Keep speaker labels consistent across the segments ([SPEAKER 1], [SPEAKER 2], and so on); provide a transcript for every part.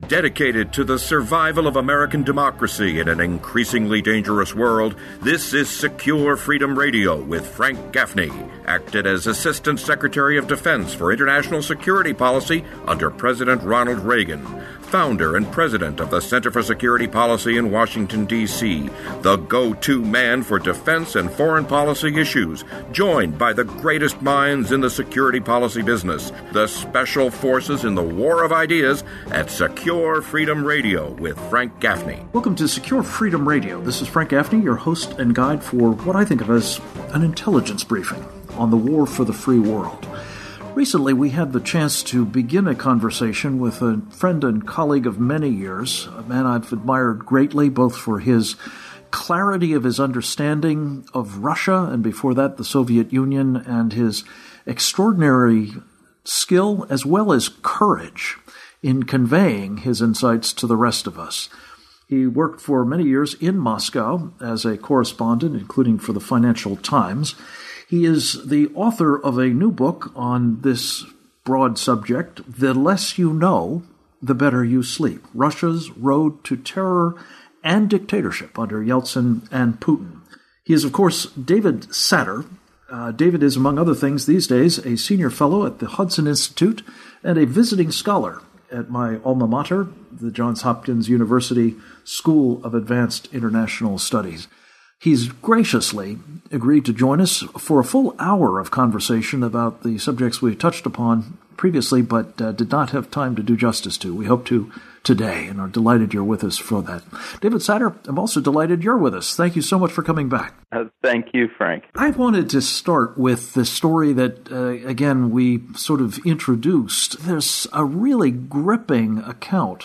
[SPEAKER 1] Dedicated to the survival of American democracy in an increasingly dangerous world, this is Secure Freedom Radio with Frank Gaffney, acted as Assistant Secretary of Defense for International Security Policy under President Ronald Reagan, founder and president of the Center for Security Policy in Washington, D.C., the go-to man for defense and foreign policy issues, joined by the greatest minds in the security policy business, the special forces in the war of ideas at Secure Freedom Radio with Frank Gaffney.
[SPEAKER 2] Welcome to Secure Freedom Radio. This is Frank Gaffney, your host and guide for what I think of as an intelligence briefing on the war for the free world. Recently, we had the chance to begin a conversation with a friend and colleague of many years, a man I've admired greatly, both for his clarity of his understanding of Russia, and before that, the Soviet Union, and his extraordinary skill as well as courage in conveying his insights to the rest of us. He worked for many years in Moscow as a correspondent, including for the Financial Times. He is the author of a new book on this broad subject, The Less You Know, the Better You Sleep, Russia's Road to Terror and Dictatorship under Yeltsin and Putin. He is, of course, David Satter. David is, among other things these days, a senior fellow at the Hudson Institute and a visiting scholar at my alma mater, the Johns Hopkins University School of Advanced International Studies. He's graciously agreed to join us for a full hour of conversation about the subjects we touched upon previously, but did not have time to do justice to. We hope to today, and are delighted you're with us for that. David Satter, I'm also delighted you're with us. Thank you so much for coming back.
[SPEAKER 3] Thank you, Frank.
[SPEAKER 2] I wanted to start with the story that, again, we sort of introduced. There's a really gripping account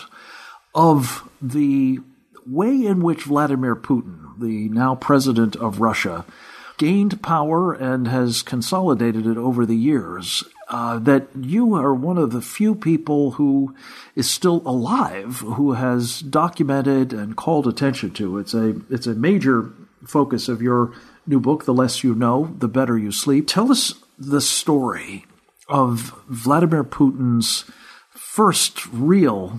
[SPEAKER 2] of the way in which Vladimir Putin, the now president of Russia, gained power and has consolidated it over the years, that you are one of the few people who is still alive who has documented and called attention to. It's a major focus of your new book, The Less You Know, the Better You Sleep. Tell us the story of Vladimir Putin's first real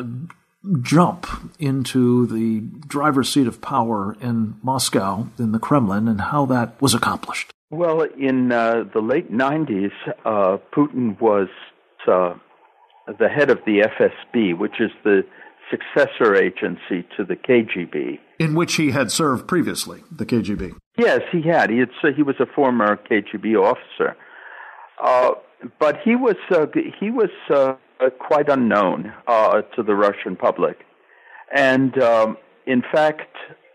[SPEAKER 2] jump into the driver's seat of power in Moscow, in the Kremlin, and how that was accomplished.
[SPEAKER 3] Well, in the late 90s, Putin was the head of the FSB, which is the successor agency to the KGB.
[SPEAKER 2] In which he had served previously, the KGB.
[SPEAKER 3] Yes, he had. He was a former KGB officer. But he was quite unknown to the Russian public. And in fact,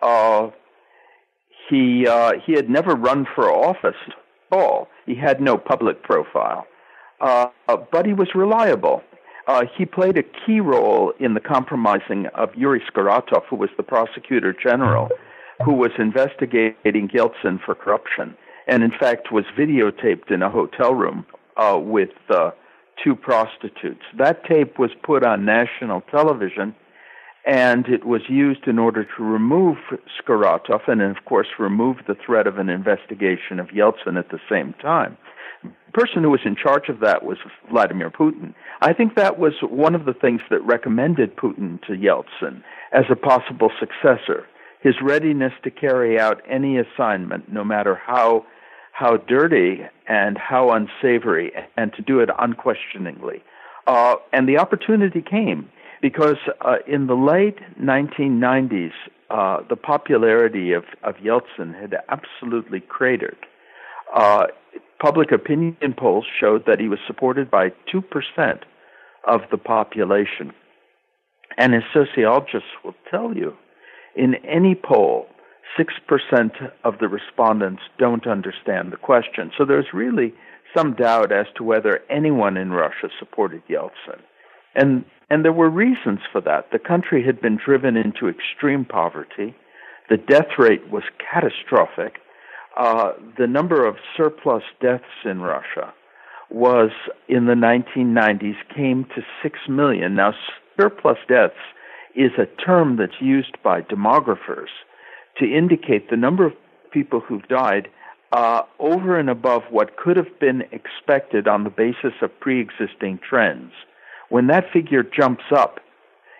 [SPEAKER 3] he had never run for office at all. He had no public profile. But he was reliable. He played a key role in the compromising of Yuri Skaratov, who was the prosecutor general, who was investigating Yeltsin for corruption, and in fact was videotaped in a hotel room with two prostitutes. That tape was put on national television, and it was used in order to remove Skaratov and, of course, remove the threat of an investigation of Yeltsin at the same time. The person who was in charge of that was Vladimir Putin. I think that was one of the things that recommended Putin to Yeltsin as a possible successor, his readiness to carry out any assignment, no matter how dirty and how unsavory, and to do it unquestioningly. And the opportunity came because in the late 1990s, the popularity of Yeltsin had absolutely cratered. Public opinion polls showed that he was supported by 2% of the population. And as sociologists will tell you, in any poll, 6% of the respondents don't understand the question. So there's really some doubt as to whether anyone in Russia supported Yeltsin. And there were reasons for that. The country had been driven into extreme poverty. The death rate was catastrophic. The number of surplus deaths in Russia was, in the 1990s, came to 6 million. Now, surplus deaths is a term that's used by demographers to indicate the number of people who've died over and above what could have been expected on the basis of pre-existing trends. When that figure jumps up,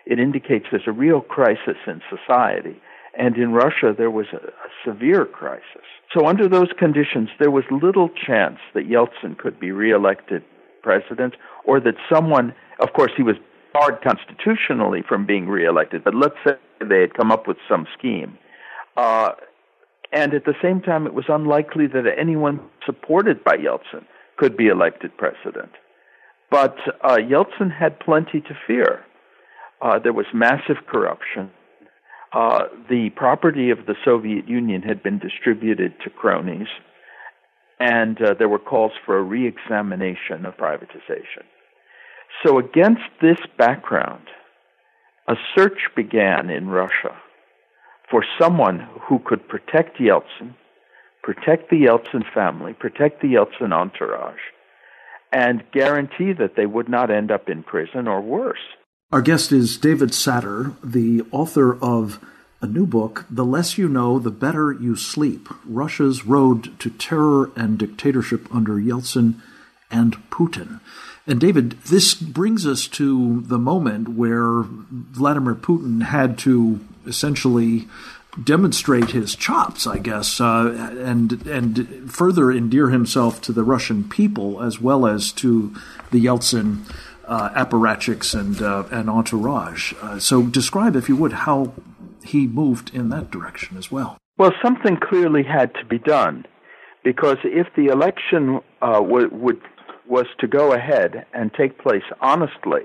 [SPEAKER 3] It indicates there's a real crisis in society. And in Russia, there was a severe crisis. So under those conditions, there was little chance that Yeltsin could be reelected president, or that someone, of course, he was barred constitutionally from being reelected, but let's say they had come up with some scheme. And at the same time, it was unlikely that anyone supported by Yeltsin could be elected president. But Yeltsin had plenty to fear. There was massive corruption. The property of the Soviet Union had been distributed to cronies, and there were calls for a re-examination of privatization. So against this background, a search began in Russia for someone who could protect Yeltsin, protect the Yeltsin family, protect the Yeltsin entourage, and guarantee that they would not end up in prison or worse.
[SPEAKER 2] Our guest is David Satter, the author of a new book, The Less You Know, the Better You Sleep, Russia's Road to Terror and Dictatorship Under Yeltsin and Putin. And David, this brings us to the moment where Vladimir Putin had to essentially demonstrate his chops, I guess, and further endear himself to the Russian people as well as to the Yeltsin apparatchiks and entourage. So describe, if you would, how he moved in that direction as well.
[SPEAKER 3] Well, something clearly had to be done, because if the election was to go ahead and take place honestly,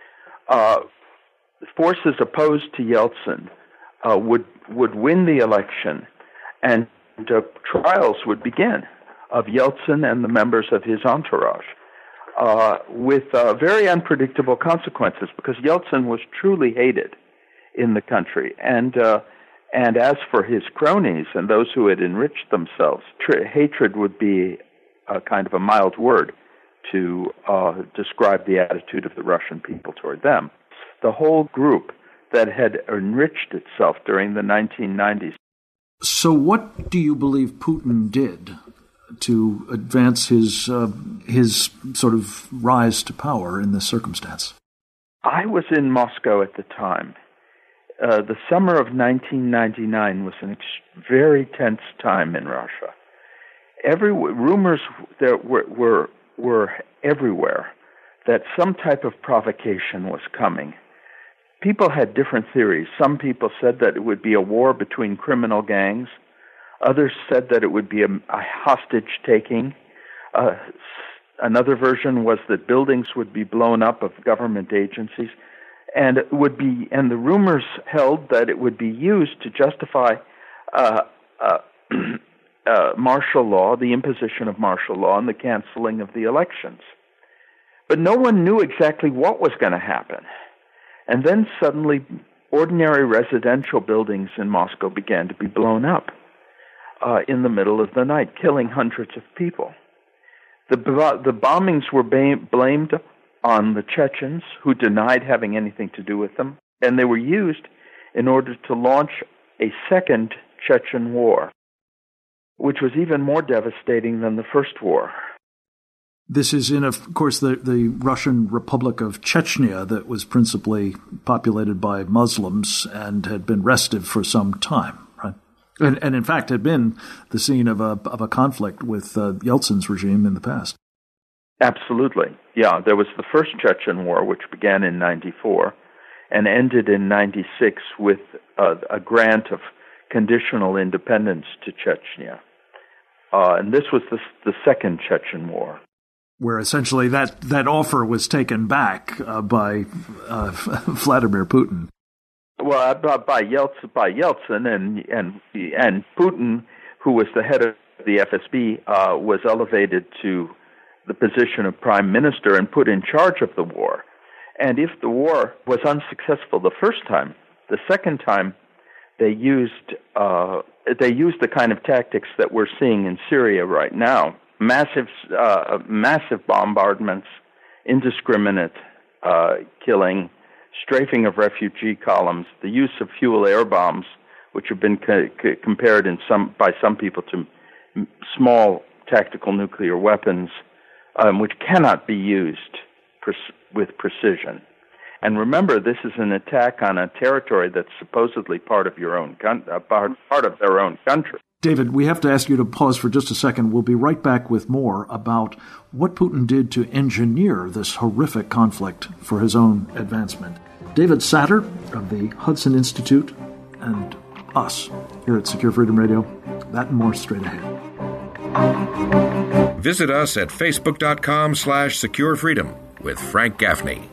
[SPEAKER 3] forces opposed to Yeltsin would win the election, and trials would begin of Yeltsin and the members of his entourage, with very unpredictable consequences, because Yeltsin was truly hated in the country. And as for his cronies and those who had enriched themselves, hatred would be kind of a mild word to describe the attitude of the Russian people toward them. The whole group that had enriched itself during the 1990s.
[SPEAKER 2] So what do you believe Putin did to advance his sort of rise to power in this circumstance?
[SPEAKER 3] I was in Moscow at the time. The summer of 1999 was a very tense time in Russia. Rumors there were everywhere that some type of provocation was coming. People had different theories. Some people said that it would be a war between criminal gangs. Others said that it would be a hostage-taking. Another version was that buildings would be blown up of government agencies, and the rumors held that it would be used to justify martial law, the imposition of martial law, and the canceling of the elections. But no one knew exactly what was going to happen. And then suddenly, ordinary residential buildings in Moscow began to be blown up in the middle of the night, killing hundreds of people. The bombings were blamed on the Chechens, who denied having anything to do with them, and they were used in order to launch a second Chechen war, which was even more devastating than the first war.
[SPEAKER 2] This is in, of course, the Russian Republic of Chechnya that was principally populated by Muslims and had been restive for some time, right? And in fact had been the scene of a conflict with Yeltsin's regime in the past.
[SPEAKER 3] Absolutely. Yeah, there was the first Chechen War, which began in 1994 and ended in 1996 with a grant of conditional independence to Chechnya. And this was the second Chechen War,
[SPEAKER 2] where essentially that offer was taken back by Vladimir Putin.
[SPEAKER 3] Well, by Yeltsin and Putin, who was the head of the FSB, was elevated to the position of prime minister and put in charge of the war. And if the war was unsuccessful the first time, the second time they used the kind of tactics that we're seeing in Syria right now. Massive bombardments, indiscriminate killing, strafing of refugee columns, the use of fuel air bombs, which have been compared by some people to small tactical nuclear weapons, which cannot be used with precision. And remember, this is an attack on a territory that's supposedly part of your own part of their own country.
[SPEAKER 2] David, we have to ask you to pause for just a second. We'll be right back with more about what Putin did to engineer this horrific conflict for his own advancement. David Satter of the Hudson Institute and us here at Secure Freedom Radio. That and more straight ahead.
[SPEAKER 1] Visit us at facebook.com/securefreedom with Frank Gaffney.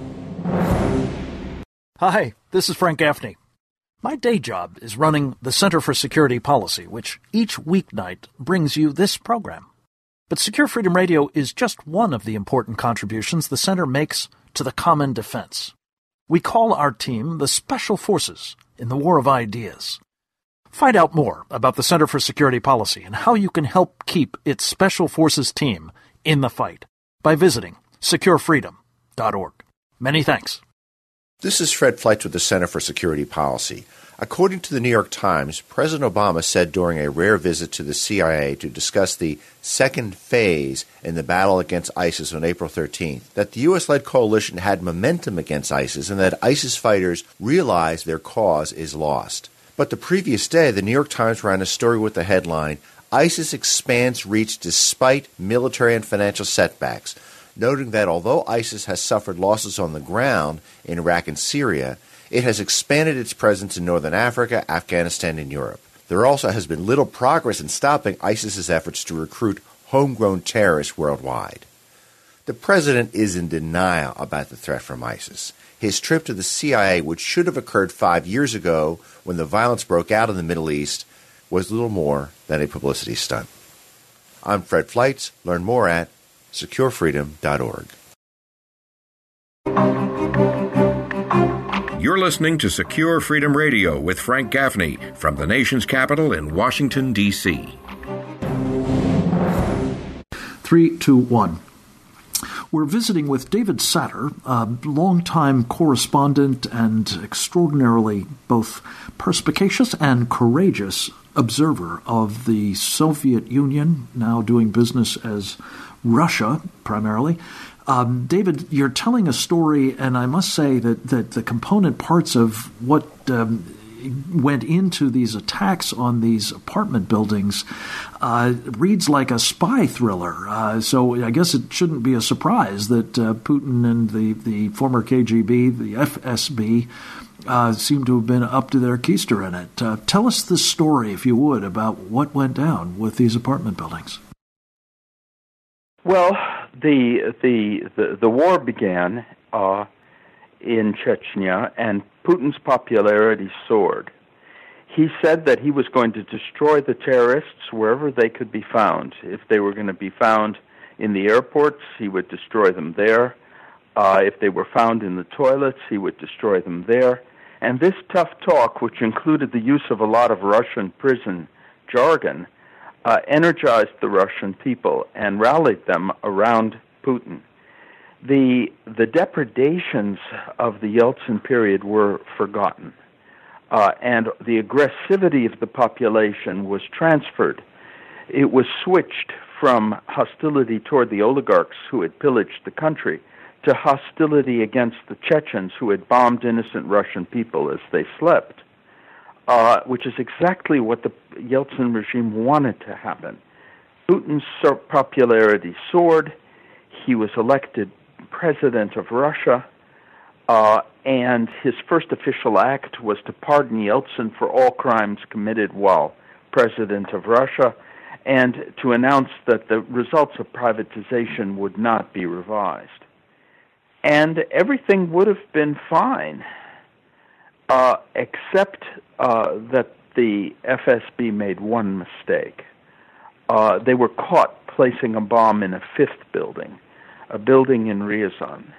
[SPEAKER 2] Hi, this is Frank Gaffney. My day job is running the Center for Security Policy, which each weeknight brings you this program. But Secure Freedom Radio is just one of the important contributions the Center makes to the common defense. We call our team the Special Forces in the War of Ideas. Find out more about the Center for Security Policy and how you can help keep its Special Forces team in the fight by visiting securefreedom.org. Many thanks.
[SPEAKER 4] This is Fred Fleitz with the Center for Security Policy. According to the New York Times, President Obama said during a rare visit to the CIA to discuss the second phase in the battle against ISIS on April 13th that the U.S.-led coalition had momentum against ISIS and that ISIS fighters realized their cause is lost. But the previous day, the New York Times ran a story with the headline, ISIS expands reach despite military and financial setbacks, noting that although ISIS has suffered losses on the ground in Iraq and Syria, it has expanded its presence in northern Africa, Afghanistan, and Europe. There also has been little progress in stopping ISIS's efforts to recruit homegrown terrorists worldwide. The president is in denial about the threat from ISIS. His trip to the CIA, which should have occurred 5 years ago when the violence broke out in the Middle East, was little more than a publicity stunt. I'm Fred Fleitz. Learn more at securefreedom.org.
[SPEAKER 1] You're listening to Secure Freedom Radio with Frank Gaffney from the nation's capital in Washington, D.C.
[SPEAKER 2] 3, 2, 1. We're visiting with David Satter, a longtime correspondent and extraordinarily both perspicacious and courageous observer of the Soviet Union, now doing business as Russia primarily. David, you're telling a story, and I must say that the component parts of what went into these attacks on these apartment buildings reads like a spy thriller. So I guess it shouldn't be a surprise that Putin and the former KGB, the FSB, seem to have been up to their keister in it. Tell us the story, if you would, about what went down with these apartment buildings.
[SPEAKER 3] Well, the war began in Chechnya, and Putin's popularity soared. He said that he was going to destroy the terrorists wherever they could be found. If they were going to be found in the airports, he would destroy them there. If they were found in the toilets, he would destroy them there. And this tough talk, which included the use of a lot of Russian prison jargon, energized the Russian people and rallied them around Putin. The depredations of the Yeltsin period were forgotten, and the aggressivity of the population was transferred. It was switched from hostility toward the oligarchs who had pillaged the country to hostility against the Chechens who had bombed innocent Russian people as they slept, which is exactly what the Yeltsin regime wanted to happen. Putin's popularity soared. He was elected president of Russia, and his first official act was to pardon Yeltsin for all crimes committed while president of Russia, and to announce that the results of privatization would not be revised. And everything would have been fine, except that the FSB made one mistake. They were caught placing a bomb in a fifth building, a building in Ryazan.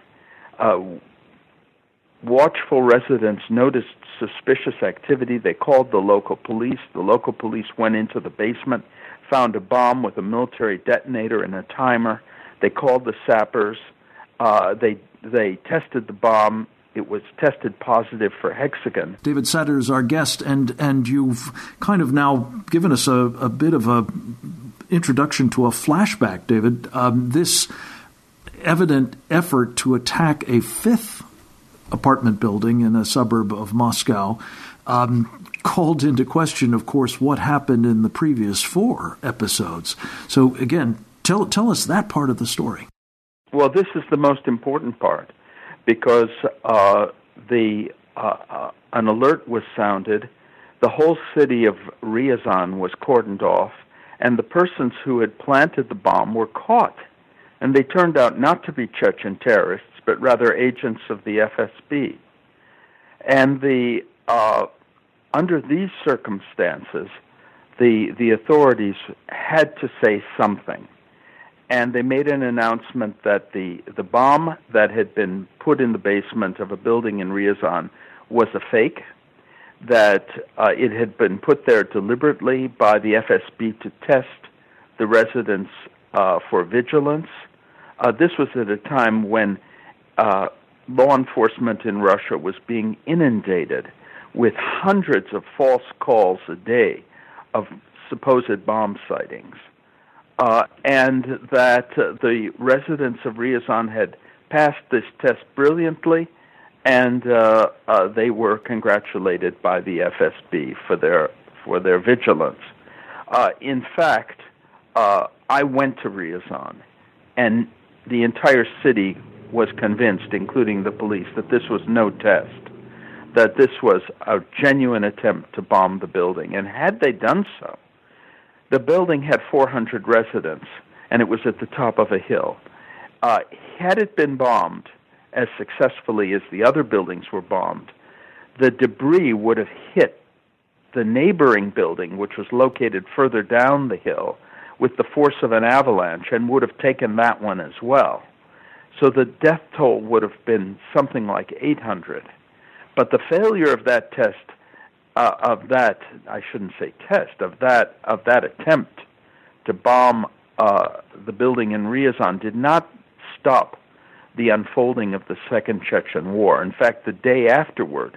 [SPEAKER 3] Watchful residents noticed suspicious activity. They called the local police. The local police went into the basement, found a bomb with a military detonator and a timer. They called the sappers. They tested the bomb. It was tested positive for hexagon.
[SPEAKER 2] David Satter is our guest, and you've kind of now given us a bit of a introduction to a flashback, David. This evident effort to attack a fifth apartment building in a suburb of Moscow, called into question, of course, what happened in the previous 4 episodes. So, again, tell us that part of the story.
[SPEAKER 3] Well, this is the most important part, because an alert was sounded, the whole city of Ryazan was cordoned off, and the persons who had planted the bomb were caught. And they turned out not to be Chechen terrorists, but rather agents of the FSB. And under these circumstances, the authorities had to say something. And they made an announcement that the bomb that had been put in the basement of a building in Ryazan was a fake, that it had been put there deliberately by the FSB to test the residents for vigilance. This was at a time when law enforcement in Russia was being inundated with hundreds of false calls a day of supposed bomb sightings. And that the residents of Ryazan had passed this test brilliantly, and they were congratulated by the FSB for their vigilance. In fact, I went to Ryazan, and the entire city was convinced, including the police, that this was no test, that this was a genuine attempt to bomb the building. And had they done so, the building had 400 residents, and it was at the top of a hill. Had it been bombed as successfully as the other buildings were bombed, the debris would have hit the neighboring building, which was located further down the hill, with the force of an avalanche, and would have taken that one as well. So the death toll would have been something like 800. But the failure of that test, of that attempt to bomb the building in Ryazan did not stop the unfolding of the Second Chechen War. In fact, the day afterward,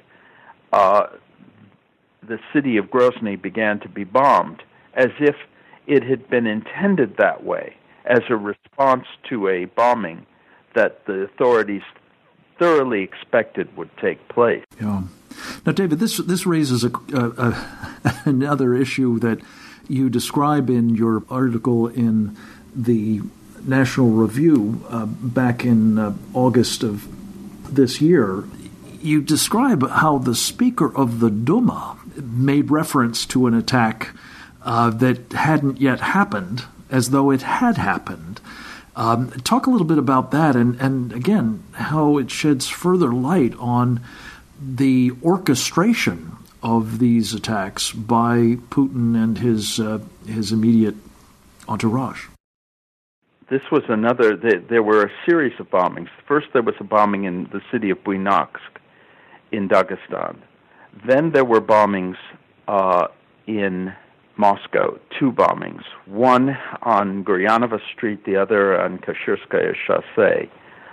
[SPEAKER 3] the city of Grozny began to be bombed as if it had been intended that way, as a response to a bombing that the authorities thoroughly expected would take place.
[SPEAKER 2] Yeah. Now, David, this raises another issue that you describe in your article in the National Review back in August of this year. You describe how the Speaker of the Duma made reference to an attack that hadn't yet happened, as though it had happened. Talk a little bit about that, and again, how it sheds further light on the orchestration of these attacks by Putin and his immediate entourage.
[SPEAKER 3] This was another. There were a series of bombings. First, there was a bombing in the city of Buynaksk in Dagestan. Then there were bombings in Moscow, 2 bombings, one on Guryanova Street, the other on Kashirskaya Chaussee.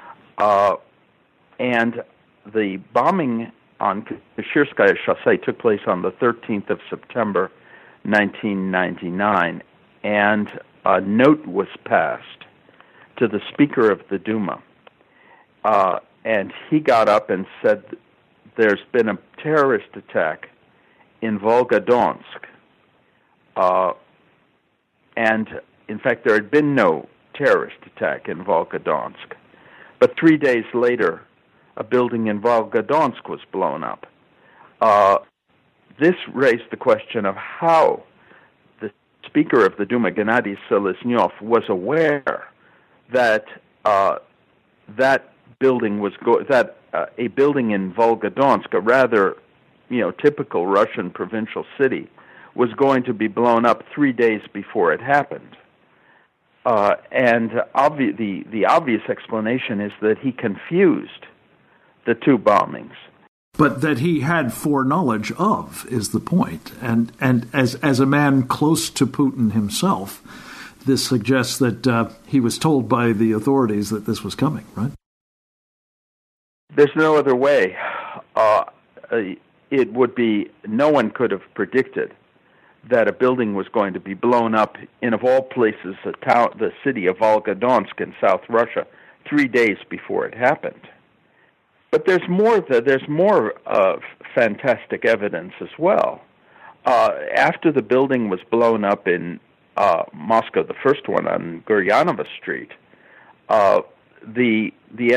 [SPEAKER 3] And the bombing on Kashirskaya Chaussee took place on the 13th of September, 1999, and a note was passed to the Speaker of the Duma, and he got up and said, there's been a terrorist attack in Volgodonsk. And, in fact, there had been no terrorist attack in Volgodonsk. But 3 days later, a building in Volgodonsk was blown up. This raised the question of how the Speaker of the Duma, Gennady Seleznyov, was aware that that building was a building in Volgodonsk, a rather typical Russian provincial city, was going to be blown up 3 days before it happened. And the obvious explanation is that he confused the 2 bombings.
[SPEAKER 2] But that he had foreknowledge of is the point. And as a man close to Putin himself, this suggests that he was told by the authorities that this was coming, right?
[SPEAKER 3] There's no other way. It would be, no one could have predicted that a building was going to be blown up in, of all places, the city of Volgodonsk in South Russia 3 days before it happened. But there's more fantastic evidence as well. After the building was blown up in Moscow, the first one on Guryanova Street, the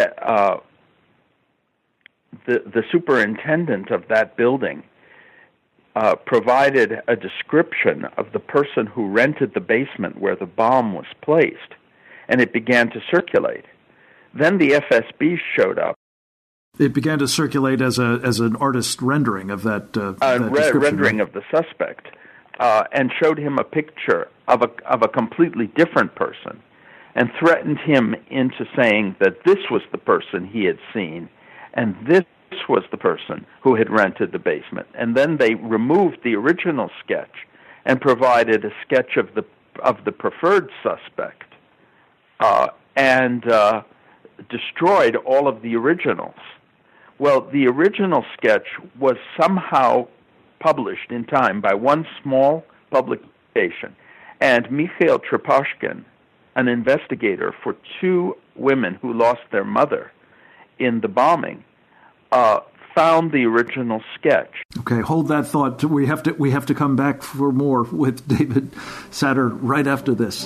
[SPEAKER 3] superintendent of that building provided a description of the person who rented the basement where the bomb was placed, and it began to circulate. Then the FSB showed up.
[SPEAKER 2] It began to circulate as an artist rendering of that
[SPEAKER 3] rendering of the suspect, and showed him a picture of a completely different person, and threatened him into saying that this was the person he had seen, and this was the person who had rented the basement. And then they removed the original sketch and provided a sketch of the preferred suspect, and destroyed all of the originals. Well, the original sketch was somehow published in time by one small publication, and Mikhail Trepashkin, an investigator for two women who lost their mother in the bombing, found the original sketch.
[SPEAKER 2] Okay, hold that thought. We have to come back for more with David Satter right after this.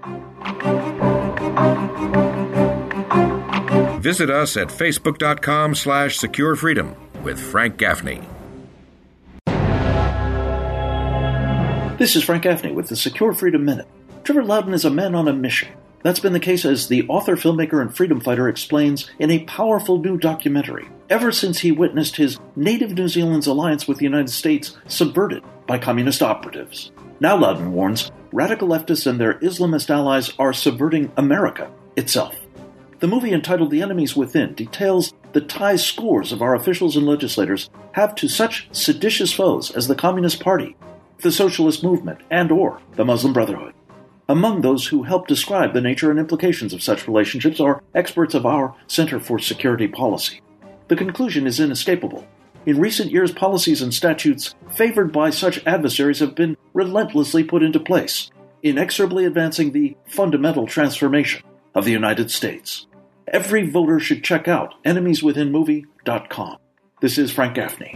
[SPEAKER 1] Visit us at facebook.com/securefreedom with Frank Gaffney.
[SPEAKER 2] This is Frank Gaffney with the Secure Freedom Minute. Trevor Loudon is a man on a mission. That's been the case, as the author, filmmaker, and freedom fighter explains in a powerful new documentary, ever since he witnessed his native New Zealand's alliance with the United States subverted by communist operatives. Now, Loudon warns, radical leftists and their Islamist allies are subverting America itself. The movie, entitled The Enemies Within, details the ties scores of our officials and legislators have to such seditious foes as the Communist Party, the Socialist Movement, and/or the Muslim Brotherhood. Among those who help describe the nature and implications of such relationships are experts of our Center for Security Policy. The conclusion is inescapable. In recent years, policies and statutes favored by such adversaries have been relentlessly put into place, inexorably advancing the fundamental transformation of the United States. Every voter should check out enemieswithinmovie.com. This is Frank Gaffney.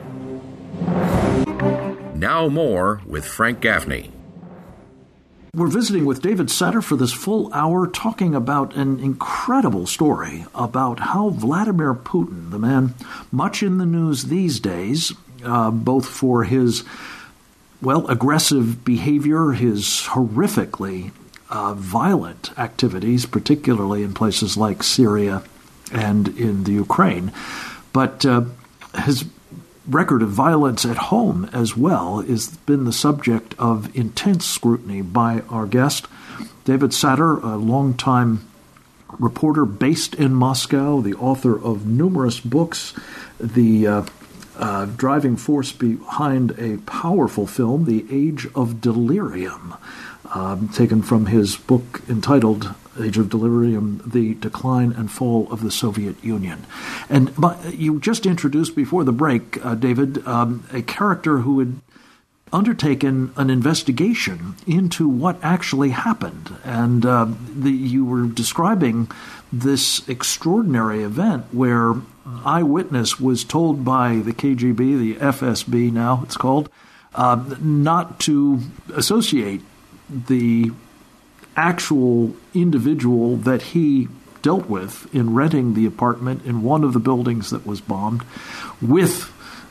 [SPEAKER 1] Now more with Frank Gaffney.
[SPEAKER 2] We're visiting with David Satter for this full hour, talking about an incredible story about how Vladimir Putin, the man much in the news these days, both for his, aggressive behavior, his horrifically violent activities, particularly in places like Syria and in the Ukraine, but his record of violence at home as well has been the subject of intense scrutiny by our guest, David Satter, a longtime reporter based in Moscow, the author of numerous books, the driving force behind a powerful film, The Age of Delirium, taken from his book entitled Age of Delirium, The Decline and Fall of the Soviet Union. And you just introduced before the break, David, a character who had undertaken an investigation into what actually happened. And you were describing this extraordinary event where eyewitness was told by the KGB, the FSB now it's called, not to associate the actual individual that he dealt with in renting the apartment in one of the buildings that was bombed with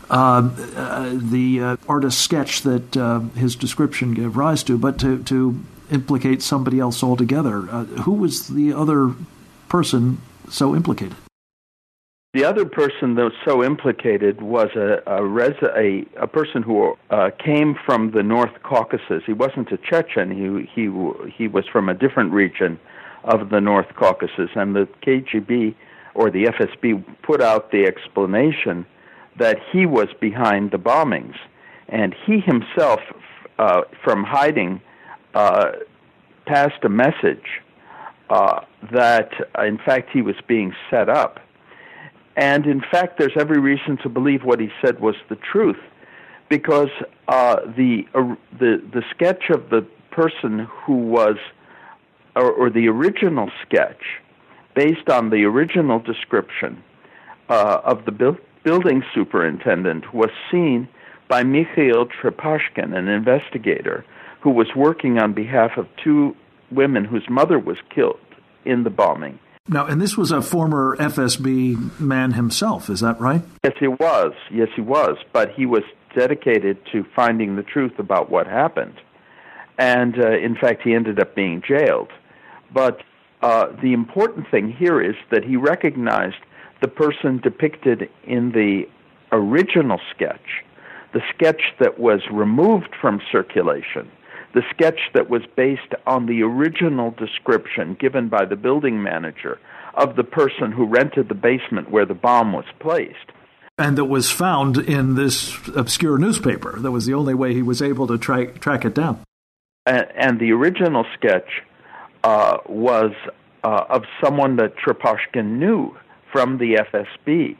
[SPEAKER 2] the artist's sketch that his description gave rise to, but to implicate somebody else altogether. Who was the other person so implicated?
[SPEAKER 3] The other person that was so implicated was a person who came from the North Caucasus. He wasn't a Chechen. He was from a different region of the North Caucasus, and the KGB or the FSB put out the explanation that he was behind the bombings, and he himself, from hiding, passed a message that, in fact, he was being set up. And in fact, there's every reason to believe what he said was the truth, because the sketch of the person who was, or the original sketch, based on the original description, of the building superintendent was seen by Mikhail Trepashkin, an investigator who was working on behalf of two women whose mother was killed in the bombing.
[SPEAKER 2] Now, and this was a former FSB man himself, is that right?
[SPEAKER 3] Yes, he was. Yes, he was. But he was dedicated to finding the truth about what happened. And, in fact, he ended up being jailed. But the important thing here is that he recognized the person depicted in the original sketch, the sketch that was removed from circulation, the sketch that was based on the original description given by the building manager of the person who rented the basement where the bomb was placed.
[SPEAKER 2] And that was found in this obscure newspaper. That was the only way he was able to track it down.
[SPEAKER 3] And the original sketch was of someone that Trepashkin knew from the FSB,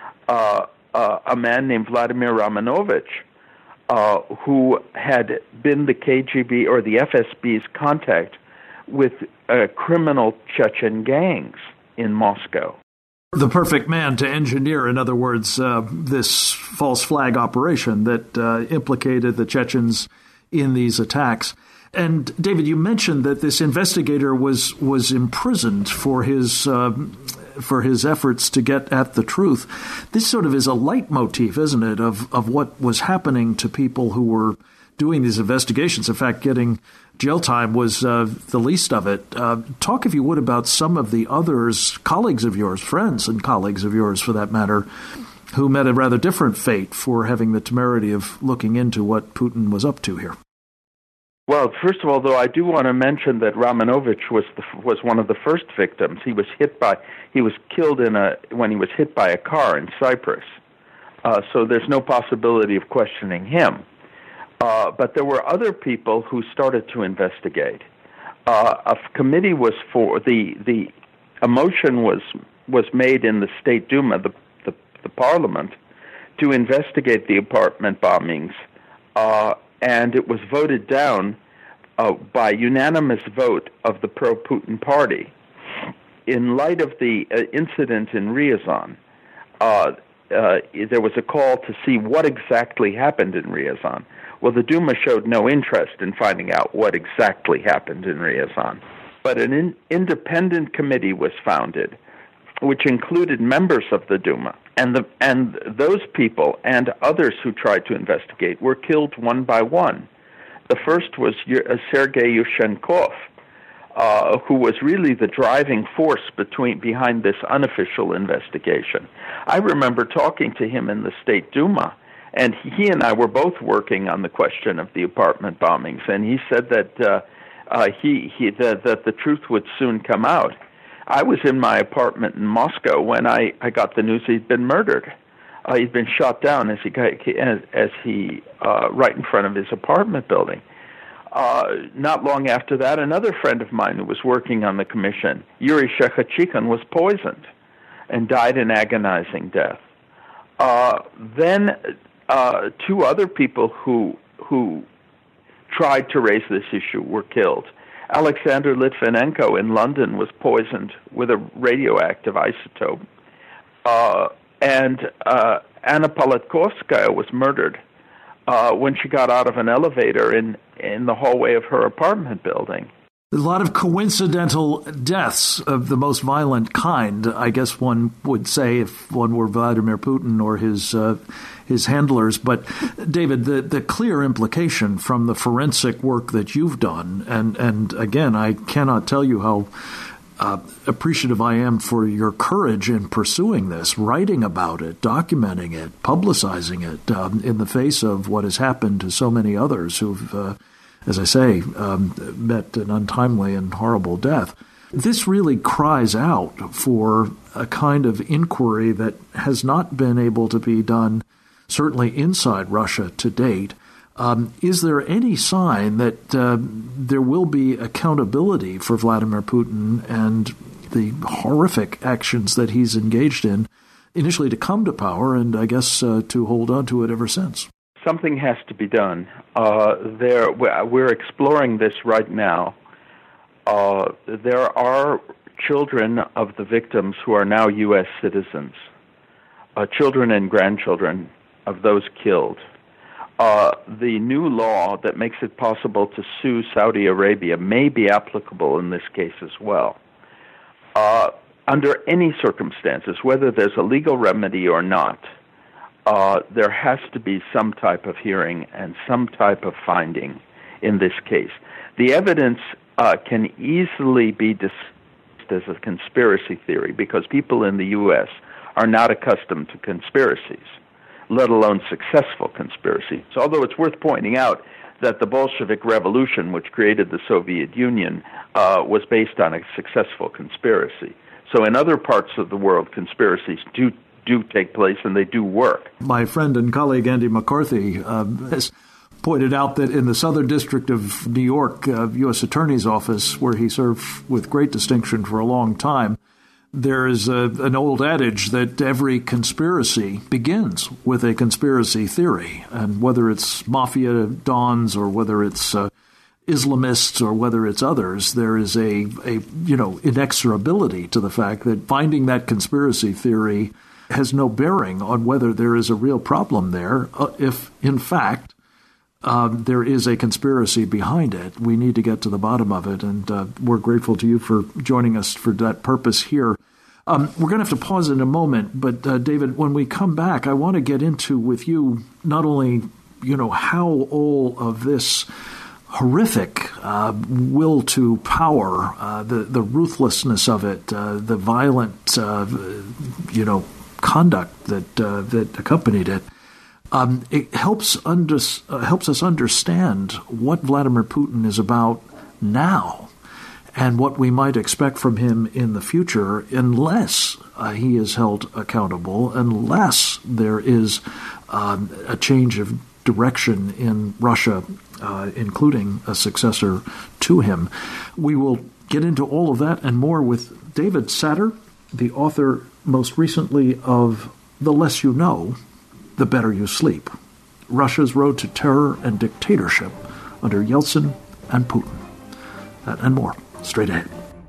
[SPEAKER 3] a man named Vladimir Romanovich, who had been the KGB or the FSB's contact with criminal Chechen gangs in Moscow.
[SPEAKER 2] The perfect man to engineer, in other words, this false flag operation that implicated the Chechens in these attacks. And David, you mentioned that this investigator was imprisoned for his efforts to get at the truth. This sort of is a leitmotif, isn't it, of what was happening to people who were doing these investigations. In fact, getting jail time was the least of it. Talk, if you would, about some of the others, colleagues of yours, friends and colleagues of yours, for that matter, who met a rather different fate for having the temerity of looking into what Putin was up to here.
[SPEAKER 3] Well, first of all, though, I do want to mention that Romanovich was one of the first victims. He was killed when he was hit by a car in Cyprus. So there's no possibility of questioning him. But there were other people who started to investigate. A committee was a motion was made in the State Duma, the parliament, to investigate the apartment bombings. And it was voted down by unanimous vote of the pro-Putin party. In light of the incident in Ryazan, there was a call to see what exactly happened in Ryazan. Well, the Duma showed no interest in finding out what exactly happened in Ryazan. But an independent committee was founded, which included members of the Duma. And those people and others who tried to investigate were killed one by one. The first was Sergei Yushchenkov, who was really the driving force behind this unofficial investigation. I remember talking to him in the State Duma, and he and I were both working on the question of the apartment bombings, and he said that that the truth would soon come out. I was in my apartment in Moscow when I got the news he'd been murdered. He'd been shot down as he right in front of his apartment building. Not long after that, another friend of mine who was working on the commission, Yuri Shekhachikan, was poisoned and died an agonizing death. Then two other people who tried to raise this issue were killed. Alexander Litvinenko in London was poisoned with a radioactive isotope. And Anna Politkovskaya was murdered when she got out of an elevator in the hallway of her apartment building.
[SPEAKER 2] A lot of coincidental deaths of the most violent kind, I guess one would say, if one were Vladimir Putin or his handlers. But, David, the clear implication from the forensic work that you've done, and again, I cannot tell you how appreciative I am for your courage in pursuing this, writing about it, documenting it, publicizing it in the face of what has happened to so many others who've as I say, met an untimely and horrible death. This really cries out for a kind of inquiry that has not been able to be done, certainly inside Russia to date. Is there any sign that there will be accountability for Vladimir Putin and the horrific actions that he's engaged in, initially to come to power and I guess to hold on to it ever since?
[SPEAKER 3] Something has to be done. We're exploring this right now. There are children of the victims who are now U.S. citizens. children and grandchildren of those killed. The new law that makes it possible to sue Saudi Arabia may be applicable in this case as well. Under any circumstances, whether there's a legal remedy or not, there has to be some type of hearing and some type of finding in this case. The evidence can easily be dismissed as a conspiracy theory because people in the U.S. are not accustomed to conspiracies, let alone successful conspiracies. Although it's worth pointing out that the Bolshevik Revolution, which created the Soviet Union, was based on a successful conspiracy. So in other parts of the world, conspiracies do take place and they do work.
[SPEAKER 2] My friend and colleague Andy McCarthy has pointed out that in the Southern District of New York, U.S. Attorney's Office, where he served with great distinction for a long time, there is an old adage that every conspiracy begins with a conspiracy theory. And whether it's mafia dons or whether it's Islamists or whether it's others, there is a inexorability to the fact that finding that conspiracy theory has no bearing on whether there is a real problem there. If, in fact, there is a conspiracy behind it, we need to get to the bottom of it, and we're grateful to you for joining us for that purpose here. We're going to have to pause in a moment, but David, when we come back, I want to get into with you not only, how all of this horrific will to power, the ruthlessness of it, the violent, conduct that accompanied it. It helps us understand what Vladimir Putin is about now and what we might expect from him in the future unless he is held accountable, unless there is a change of direction in Russia, including a successor to him. We will get into all of that and more with David Satter, the author most recently of The Less You Know, The Better You Sleep, Russia's Road to Terror and Dictatorship under Yeltsin and Putin. That and more, straight ahead.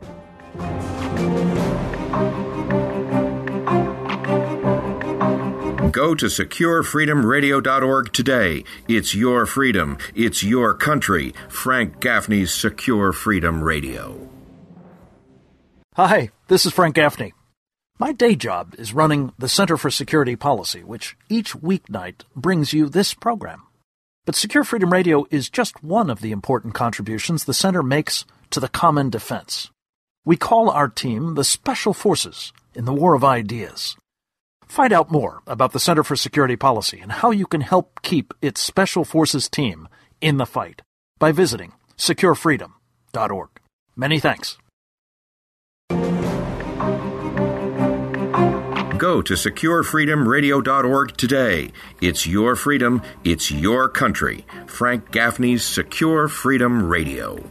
[SPEAKER 1] Go to SecureFreedomRadio.org today. It's your freedom. It's your country. Frank Gaffney's Secure Freedom Radio.
[SPEAKER 2] Hi, this is Frank Gaffney. My day job is running the Center for Security Policy, which each weeknight brings you this program. But Secure Freedom Radio is just one of the important contributions the Center makes to the common defense. We call our team the Special Forces in the War of Ideas. Find out more about the Center for Security Policy and how you can help keep its Special Forces team in the fight by visiting securefreedom.org. Many thanks.
[SPEAKER 1] Go to SecureFreedomRadio.org today. It's your freedom. It's your country. Frank Gaffney's Secure Freedom Radio.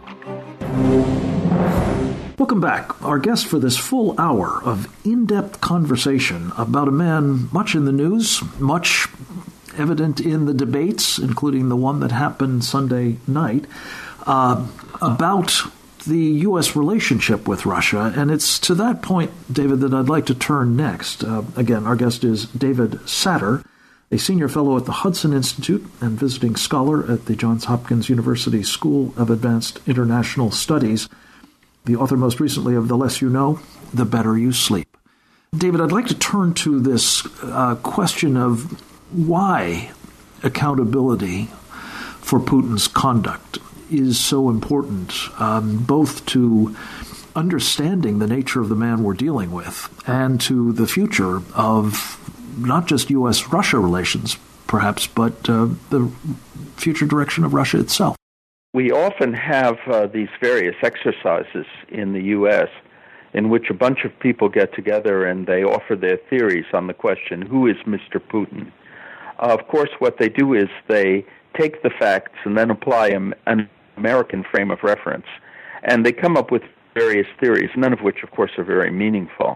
[SPEAKER 2] Welcome back. Our guest for this full hour of in-depth conversation about a man much in the news, much evident in the debates, including the one that happened Sunday night, about the U.S. relationship with Russia. And it's to that point, David, that I'd like to turn next. Again, our guest is David Satter, a senior fellow at the Hudson Institute and visiting scholar at the Johns Hopkins University School of Advanced International Studies, the author most recently of The Less You Know, The Better You Sleep. David, I'd like to turn to this question of why accountability for Putin's conduct is so important, both to understanding the nature of the man we're dealing with and to the future of not just U.S.-Russia relations, perhaps, but the future direction of Russia itself.
[SPEAKER 3] We often have these various exercises in the U.S. in which a bunch of people get together and they offer their theories on the question, who is Mr. Putin? Of course, what they do is they take the facts and then apply an American frame of reference, and they come up with various theories, none of which, of course, are very meaningful.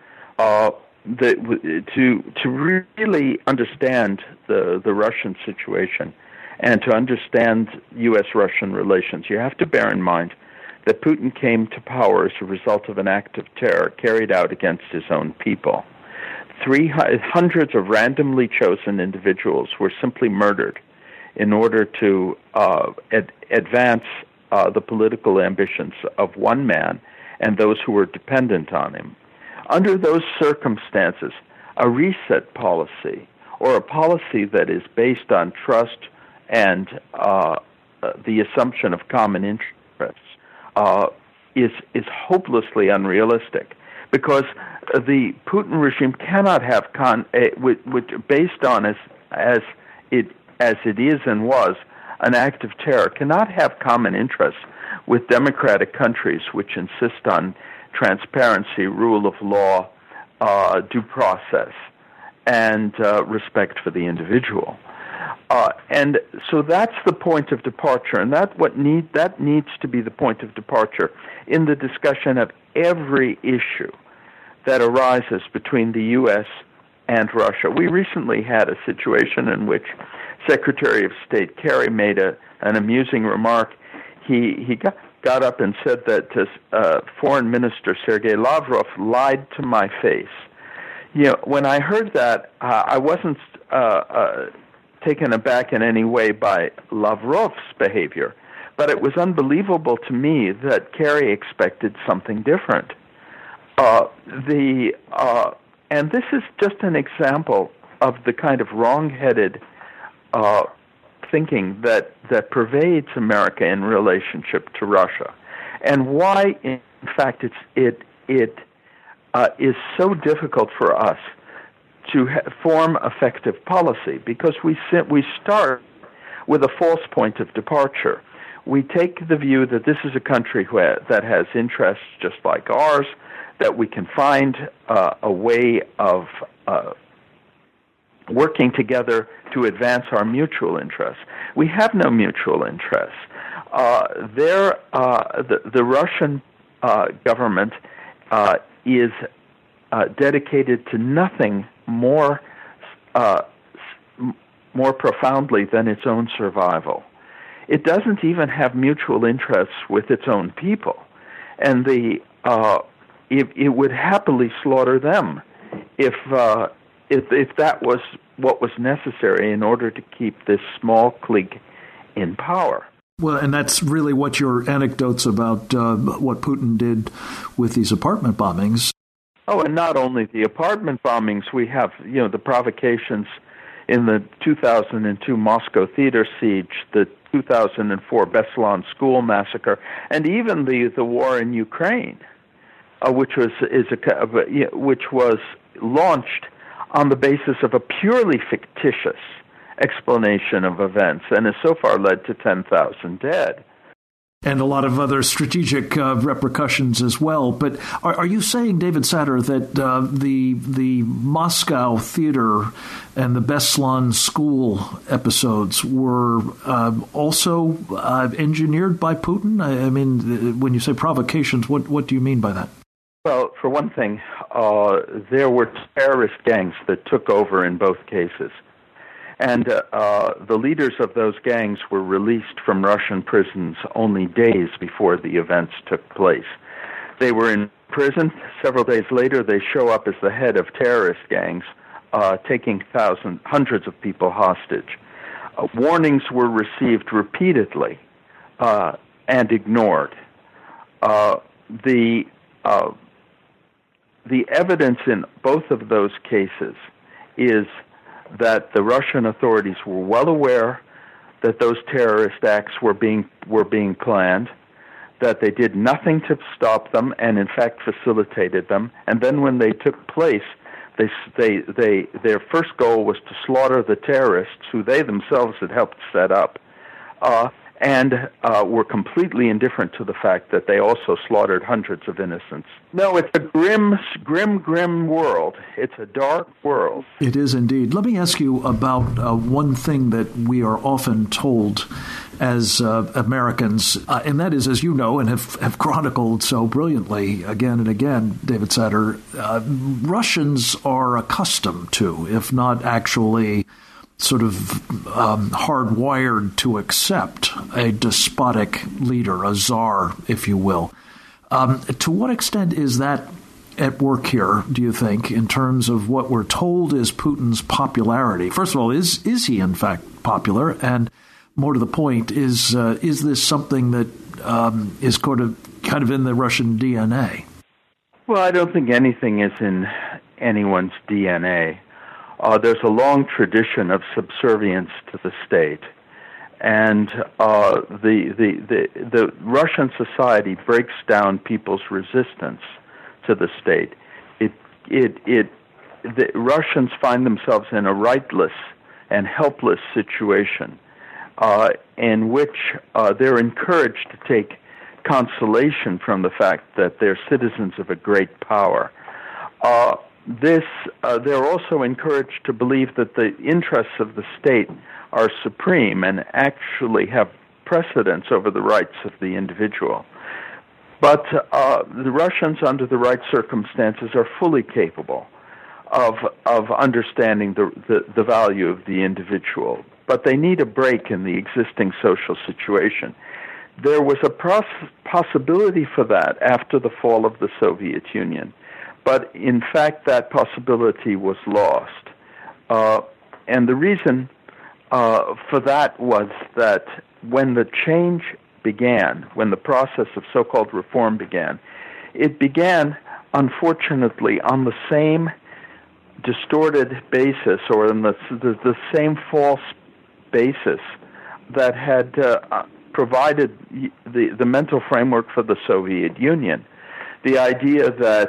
[SPEAKER 3] To really understand the Russian situation and to understand U.S.-Russian relations, you have to bear in mind that Putin came to power as a result of an act of terror carried out against his own people. hundreds of randomly chosen individuals were simply murdered in order to advance the political ambitions of one man and those who were dependent on him. Under those circumstances, a reset policy, or a policy that is based on trust and the assumption of common interests, is hopelessly unrealistic, because the Putin regime cannot have based on as it is and was an act of terror, cannot have common interests with democratic countries which insist on transparency, rule of law, due process, and respect for the individual. And so that's the point of departure, and that needs to be the point of departure in the discussion of every issue that arises between the U.S. and Russia. We recently had a situation in which Secretary of State Kerry made an amusing remark. He got up and said that Foreign Minister Sergei Lavrov lied to my face. You know, when I heard that, I wasn't taken aback in any way by Lavrov's behavior, but it was unbelievable to me that Kerry expected something different. And this is just an example of the kind of wrong-headed thinking that pervades America in relationship to Russia, and why, in fact, it is so difficult for us to form effective policy, because we start with a false point of departure. We take the view that this is a country that has interests just like ours, that we can find a way of working together to advance our mutual interests. We have no mutual interests. The Russian government is dedicated to nothing more profoundly than its own survival. It doesn't even have mutual interests with its own people, and it would happily slaughter them if that was what was necessary in order to keep this small clique in power.
[SPEAKER 2] Well, and that's really what your anecdotes about what Putin did with these apartment bombings.
[SPEAKER 3] Oh, and not only the apartment bombings, we have, the provocations in the 2002 Moscow theater siege, the 2004 Beslan school massacre, and even the war in Ukraine, which was launched on the basis of a purely fictitious explanation of events, and has so far led to 10,000 dead.
[SPEAKER 2] And a lot of other strategic repercussions as well. But are you saying, David Satter, that the Moscow theater and the Beslan school episodes were also engineered by Putin? I mean, when you say provocations, what do you mean by that?
[SPEAKER 3] Well, for one thing, there were terrorist gangs that took over in both cases. And the leaders of those gangs were released from Russian prisons only days before the events took place. They were in prison. Several days later, they show up as the head of terrorist gangs, taking hundreds of people hostage. Warnings were received repeatedly and ignored. The evidence in both of those cases is that the Russian authorities were well aware that those terrorist acts were being planned, that they did nothing to stop them, and in fact facilitated them. And then when they took place, their first goal was to slaughter the terrorists who they themselves had helped set up, and were completely indifferent to the fact that they also slaughtered hundreds of innocents. No, it's a grim world. It's a dark world.
[SPEAKER 2] It is indeed. Let me ask you about one thing that we are often told as Americans, and that is, as you know, and have chronicled so brilliantly again and again, David Satter, Russians are accustomed to, if not actually sort of hardwired to accept a despotic leader, a czar, if you will. To what extent is that at work here, do you think, in terms of what we're told is Putin's popularity? First of all, is he in fact popular? And more to the point, is this something that is kind of in the Russian DNA?
[SPEAKER 3] Well, I don't think anything is in anyone's DNA. There's a long tradition of subservience to the state, and the Russian society breaks down people's resistance to the state. The Russians find themselves in a rightless and helpless situation, in which they're encouraged to take consolation from the fact that they're citizens of a great power. They're also encouraged to believe that the interests of the state are supreme and actually have precedence over the rights of the individual. But the Russians, under the right circumstances, are fully capable of understanding the value of the individual. But they need a break in the existing social situation. There was a possibility for that after the fall of the Soviet Union. But in fact, that possibility was lost. And the reason for that was that when the change began, when the process of so-called reform began, it began, unfortunately, on the same distorted basis, or on the same false basis that had provided the mental framework for the Soviet Union. The idea that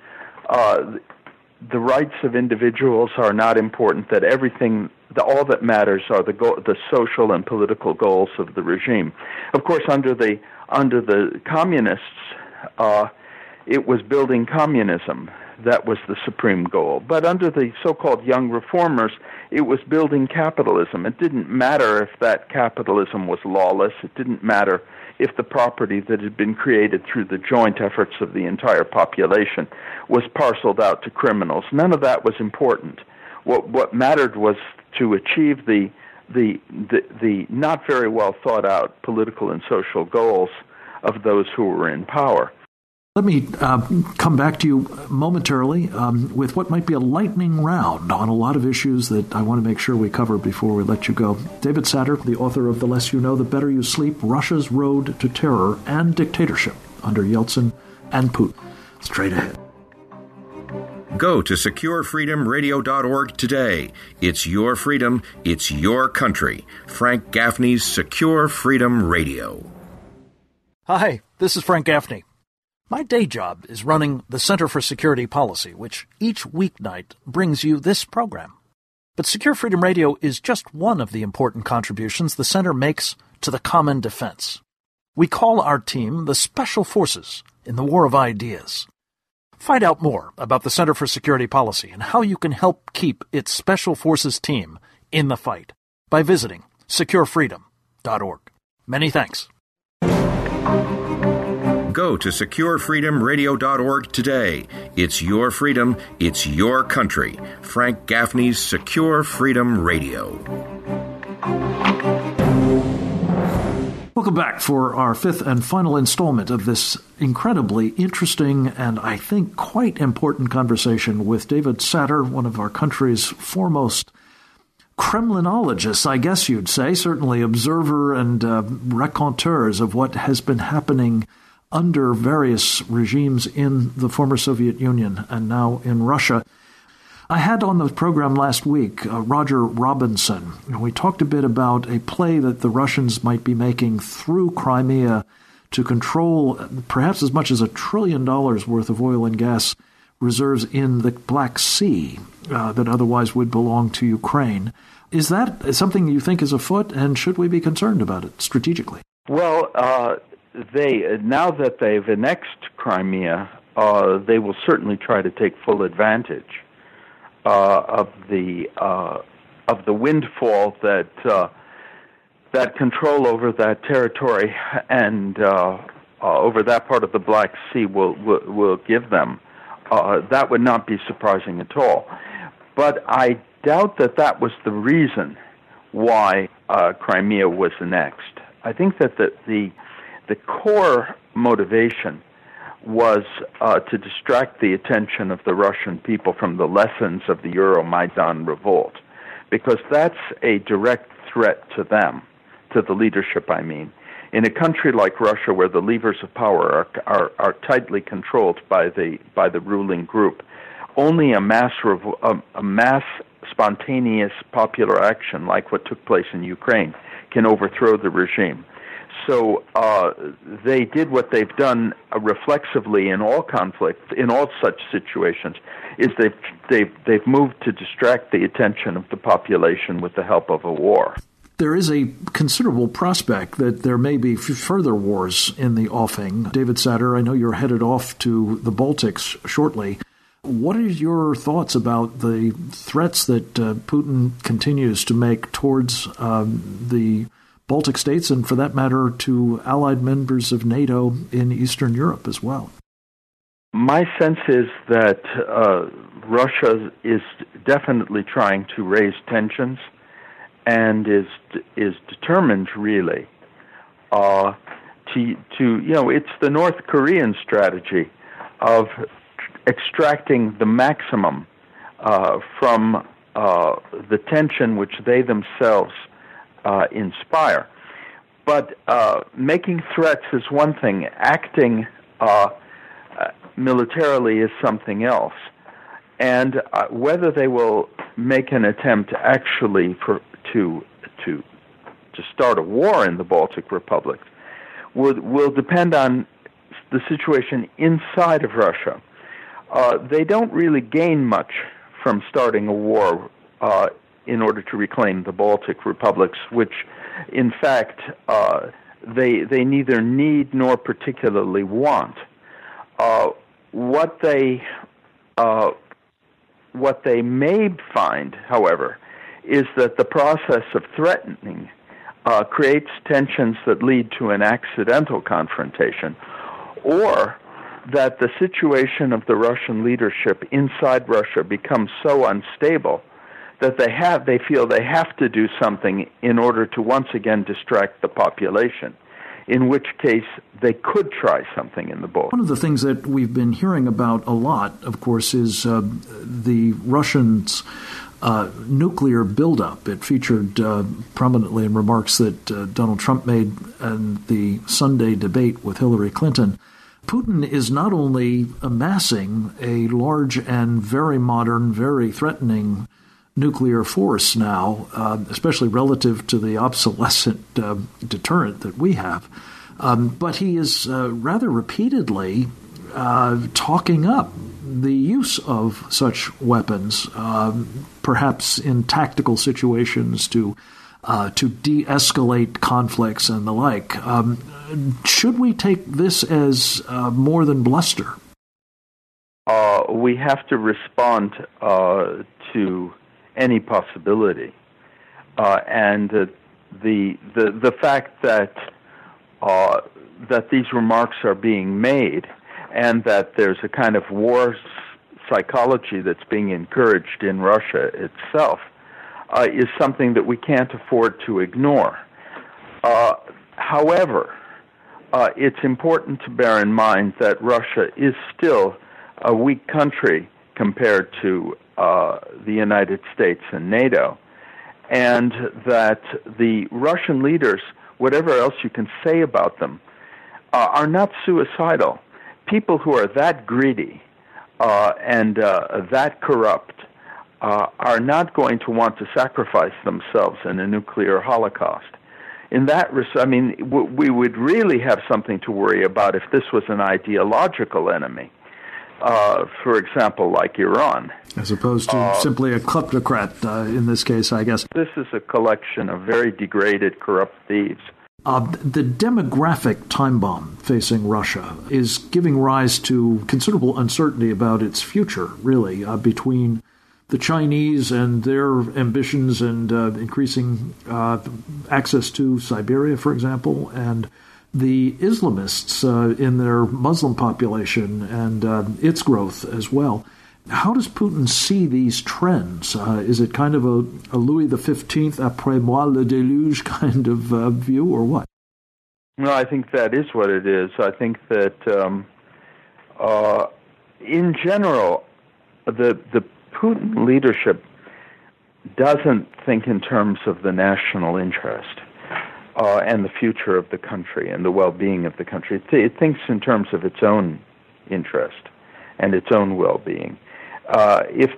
[SPEAKER 3] the rights of individuals are not important, that all that matters are the social and political goals of the regime. Of course, under the communists, it was building communism that was the supreme goal. But under the so-called young reformers, it was building capitalism. It didn't matter if that capitalism was lawless. It didn't matter if the property that had been created through the joint efforts of the entire population was parceled out to criminals. None of that was important. What mattered was to achieve the not very well thought out political and social goals of those who were in power.
[SPEAKER 2] Let me come back to you momentarily with what might be a lightning round on a lot of issues that I want to make sure we cover before we let you go. David Satter, the author of The Less You Know, The Better You Sleep, Russia's Road to Terror and Dictatorship under Yeltsin and Putin. Straight ahead.
[SPEAKER 1] Go to SecureFreedomRadio.org today. It's your freedom. It's your country. Frank Gaffney's Secure Freedom Radio.
[SPEAKER 2] Hi, this is Frank Gaffney. My day job is running the Center for Security Policy, which each weeknight brings you this program. But Secure Freedom Radio is just one of the important contributions the Center makes to the common defense. We call our team the Special Forces in the War of Ideas. Find out more about the Center for Security Policy and how you can help keep its Special Forces team in the fight by visiting securefreedom.org. Many thanks.
[SPEAKER 1] Go to SecureFreedomRadio.org today. It's your freedom. It's your country. Frank Gaffney's Secure Freedom Radio.
[SPEAKER 2] Welcome back for our fifth and final installment of this incredibly interesting and I think quite important conversation with David Satter, one of our country's foremost Kremlinologists, I guess you'd say, certainly observer and raconteurs of what has been happening under various regimes in the former Soviet Union and now in Russia. I had on the program last week Roger Robinson. We talked a bit about a play that the Russians might be making through Crimea to control perhaps as much as $1 trillion worth of oil and gas reserves in the Black Sea that otherwise would belong to Ukraine. Is that something you think is afoot, and should we be concerned about it strategically?
[SPEAKER 3] Well, now that they've annexed Crimea, they will certainly try to take full advantage of the windfall that control over that territory and over that part of the Black Sea will give them. That would not be surprising at all. But I doubt that was the reason why Crimea was annexed. I think that the core motivation was to distract the attention of the Russian people from the lessons of the Euromaidan revolt, because that's a direct threat to them, to the leadership, I mean. In a country like Russia, where the levers of power are tightly controlled by the ruling group, only a mass spontaneous popular action like what took place in Ukraine can overthrow the regime. So they did what they've done reflexively in all conflict, in all such situations, is they've moved to distract the attention of the population with the help of a war.
[SPEAKER 2] There is a considerable prospect that there may be further wars in the offing. David Satter, I know you're headed off to the Baltics shortly. What are your thoughts about the threats that Putin continues to make towards the Baltic states and, for that matter, to allied members of NATO in Eastern Europe as well?
[SPEAKER 3] My sense is that Russia is definitely trying to raise tensions and is determined, really, to it's the North Korean strategy of extracting the maximum from the tension which they themselves inspire. But making threats is one thing. Acting militarily is something else. And whether they will make an attempt actually to start a war in the Baltic republics will depend on the situation inside of Russia. They don't really gain much from starting a war in order to reclaim the Baltic republics, which, in fact, they neither need nor particularly want. What they may find, however, is that the process of threatening creates tensions that lead to an accidental confrontation, or that the situation of the Russian leadership inside Russia becomes so unstable that they feel they have to do something in order to once again distract the population, in which case they could try something in the Baltics.
[SPEAKER 2] One of the things that we've been hearing about a lot, of course, is the Russians' nuclear buildup. It featured prominently in remarks that Donald Trump made in the Sunday debate with Hillary Clinton. Putin is not only amassing a large and very modern, very threatening nuclear force now, especially relative to the obsolescent deterrent that we have, but he is rather repeatedly talking up the use of such weapons, perhaps in tactical situations to de-escalate conflicts and the like. Should we take this as more than bluster?
[SPEAKER 3] We have to respond to any possibility, and the fact that these remarks are being made, and that there's a kind of war psychology that's being encouraged in Russia itself, is something that we can't afford to ignore. However, it's important to bear in mind that Russia is still a weak country compared to the United States and NATO, and that the Russian leaders, whatever else you can say about them, are not suicidal. People who are that greedy and that corrupt are not going to want to sacrifice themselves in a nuclear holocaust. In that, we would really have something to worry about if this was an ideological enemy, for example, like Iran.
[SPEAKER 2] As opposed to simply a kleptocrat in this case, I guess.
[SPEAKER 3] This is a collection of very degraded, corrupt thieves.
[SPEAKER 2] The demographic time bomb facing Russia is giving rise to considerable uncertainty about its future, really, between the Chinese and their ambitions and increasing access to Siberia, for example, and the Islamists in their Muslim population and its growth as well. How does Putin see these trends? Is it kind of a Louis XV, après moi le déluge kind of view, or what?
[SPEAKER 3] No, I think that is what it is. I think that In general, the Putin leadership doesn't think in terms of the national interest and the future of the country and the well-being of the country. It thinks in terms of its own interest and its own well-being. If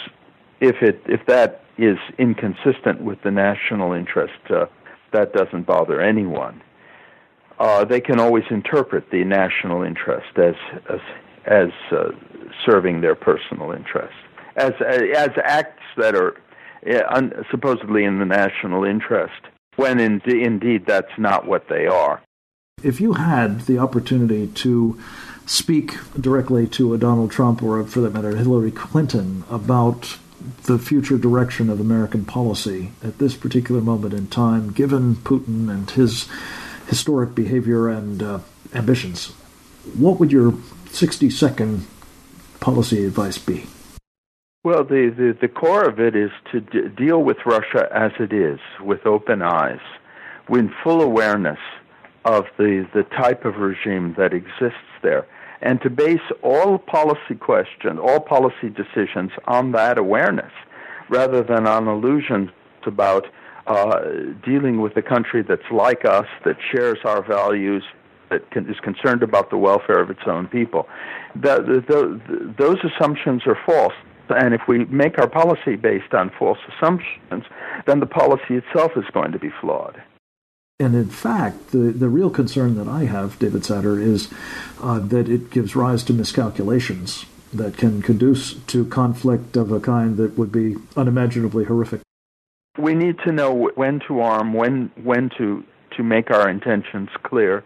[SPEAKER 3] that is inconsistent with the national interest, that doesn't bother anyone. They can always interpret the national interest as serving their personal interest, as acts that are supposedly in the national interest, when indeed that's not what they are.
[SPEAKER 2] If you had the opportunity to speak directly to a Donald Trump or, for that matter, Hillary Clinton about the future direction of American policy at this particular moment in time, given Putin and his historic behavior and ambitions, what would your 60-second policy advice be?
[SPEAKER 3] Well, the core of it is to deal with Russia as it is, with open eyes, with full awareness of the type of regime that exists there, and to base all policy questions, all policy decisions on that awareness, rather than on illusions about dealing with a country that's like us, that shares our values, that is concerned about the welfare of its own people. Those assumptions are false. And if we make our policy based on false assumptions, then the policy itself is going to be flawed.
[SPEAKER 2] And in fact, the real concern that I have, David Satter, is that it gives rise to miscalculations that can conduce to conflict of a kind that would be unimaginably horrific.
[SPEAKER 3] We need to know when to arm, when to make our intentions clear.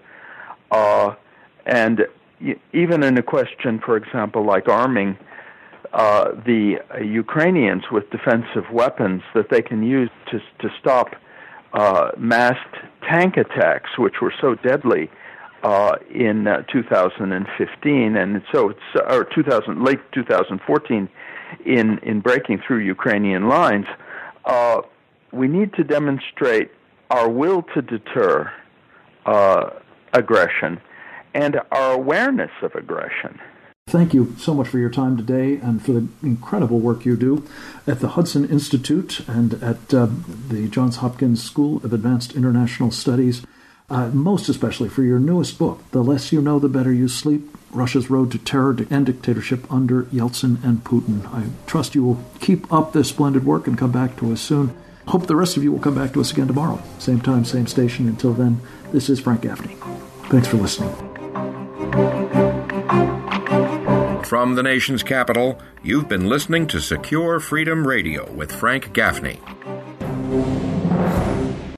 [SPEAKER 3] And even in a question, for example, like arming the Ukrainians with defensive weapons that they can use to stop massed tank attacks, which were so deadly in 2015, and so it's late 2014 in breaking through Ukrainian lines. We need to demonstrate our will to deter aggression and our awareness of aggression.
[SPEAKER 2] Thank you so much for your time today and for the incredible work you do at the Hudson Institute and at the Johns Hopkins School of Advanced International Studies, most especially for your newest book, The Less You Know, the Better You Sleep, Russia's Road to Terror and Dictatorship under Yeltsin and Putin. I trust you will keep up this splendid work and come back to us soon. Hope the rest of you will come back to us again tomorrow. Same time, same station. Until then, this is Frank Gaffney. Thanks for listening.
[SPEAKER 1] From the nation's capital, you've been listening to Secure Freedom Radio with Frank Gaffney.